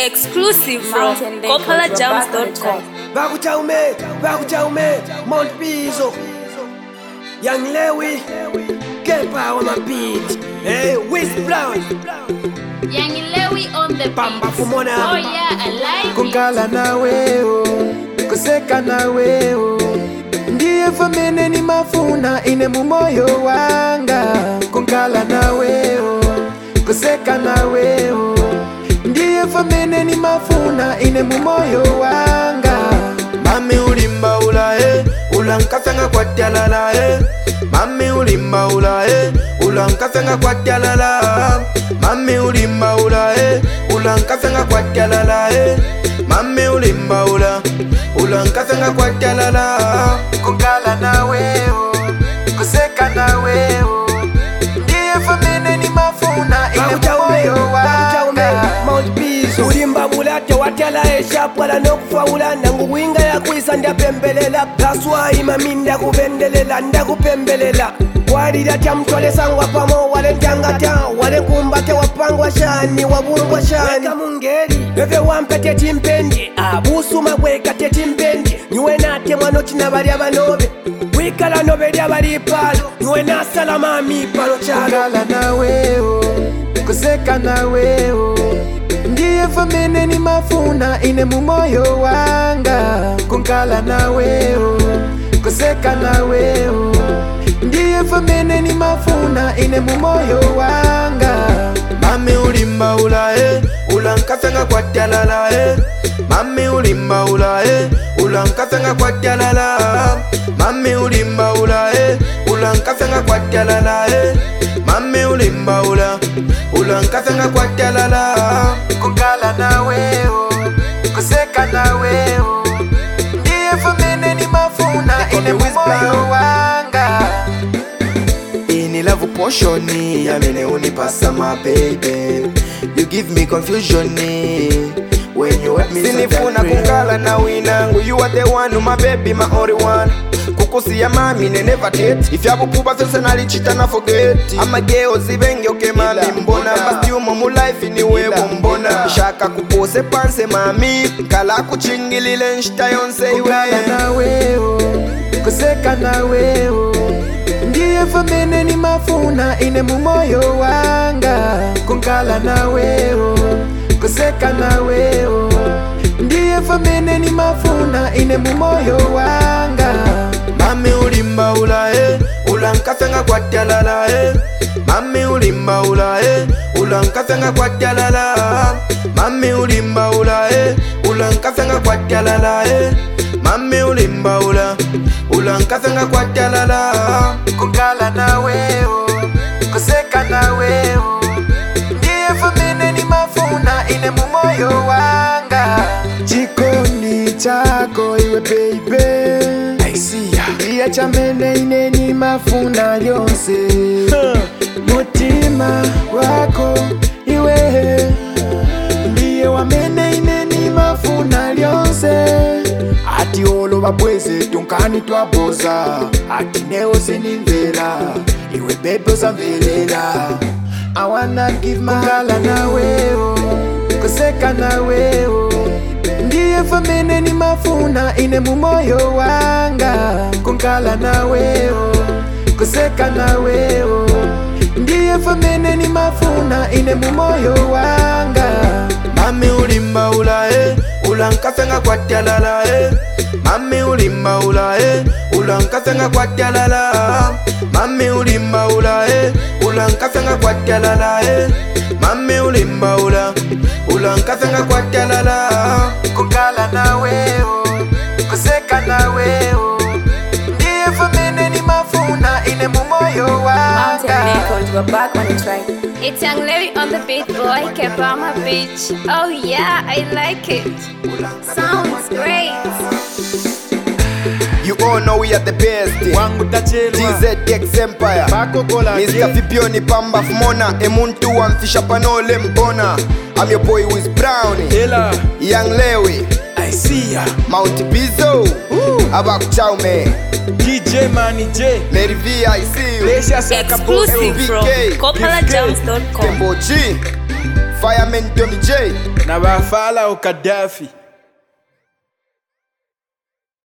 Exclusive from CoppolaJams.com. Bakujaume, Mount Piso, Young Lewy, Kepa on my beat, hey, Wiz Brown, Young Lewy on the Pamba beat. Fumona. Oh yeah, I like it. Kunkala nawe kuseka nawe ndiye famene ni mafuna ine mumoyo wanga. Kunkala nawe kuseka nawe ndiye famene ni mafuna ine mumoyo wanga. Mami ulimba ulae ulankafenga kwa tialala Mami ulimba ulae ulankafenga kwa tialala. Mami ulimba ulae ulankafenga kwa tialala Mami ulimba ulankafenga kwa tialala. Kunkala nawe kuseka nawe ndiye famene ni mafuna ine mumoyo wanga. Mount Piso, ulimba mulate watela eshapwala nokufaula nangu winga ya kuisa ndapembelela. Kaswa imami ndakuvendelela ndakupembelela. Walira chamtole sangwa pamo wale ntangata wale kumbate wapangwa shani wabungwa shani. Weka mungeri eve wampete timpendi abusu magweka tetimpendi nyuwe nate mwano china bali abanobe wikala nobe lya bali palo nyuwe nasala mami palo chalo. Kunkala nawe kuseka nawe ndiye famene ni mafuna ine mumoyo wanga. Kunkala nawe kuseka nawe ndiye famene ni mafuna ine mumoyo wanga. Mami ulimba ulae ulankafenga kwa tialala Mami ulimba ulae ulankafenga kwa tialala. Mami ulimba ulae ulankafenga kwa tialala Mami ulimba ulankafenga kwa tialala. Kunkala nawe kuseka nawe ndiye famene ni mafuna ine mumoyo wanga. Ini love potion yamene unipasa my baby. You give me confusion when you help me. Sinifuna kunkala na winangu. You are the one, my baby, my only one. Kukusi ya mami ne never date. If yabu kuba felse na lichita na forget. Ama geo zibenge oke mami mbona. Basti umo mu life ni wewe mbona. Shaka kupose panse mami. Kala kuchingilile nshita yonse iwe. Kunkala nawe kuseka nawe ndiye famene ni mafuna ine mumoyo wanga. Kunkala nawe kuseka nawe ndiye famene ni mafuna ine mumoyo wanga. Mami ulimba ulae ulankafenga kwa tialala Mami ulimba ulae ulankafenga kwa tialala. Mami ulimba ulae ulankafenga kwa tialala Mami ulimba ulankafenga kwa tialala. Kunkala nawe kuseka nawe ndiye famene ni mafuna ine mumoyo wanga. Chikoni chako iwe baby ndiye chamene ine ni mafuna yonse. Mutima wako iwe ndiye wamene ine ni mafuna lyonse. Ati olo babweze tunkani twaboza ati neo senimvela iwe bebe osamvelela. I wanna give my kunkala nawe kuseka nawe ndiye famene ni mafuna ine mumoyo wanga. Kunkala nawe kuseka nawe ndiye famene ni mafuna ine mumoyo wanga. Mami ulimba ulae ulankafenga kwa tialala Mami ulimba ulae ulankafenga kwa tialala. Mami ulimba ulae ulankafenga kwa tialala Mami ulimba ulankafenga kwa tialala. Kunkala nawe kuseka nawe ndiye famene ni mafuna ine mumoyo Mountain wanga. Records, we're back on the track. It's Young Lewy on the beat, boy. Kepa on my beach. Oh yeah, I like it. Sounds great. You all know we are the best. Wangu tachela TZX Empire. Bako kola Mr. Fipioni Pamba Fumona. Emuntu wamfisha panole mbona. I'm your boy Wiz Brown. Ela Young Lewy. I see ya. Mount Piso. Abakuchaume. DJ Manny J Mary V, I see you. Exclusive from CoppolaJams.com. Tembo G. Fireman Tommy J. na bafala ukadafi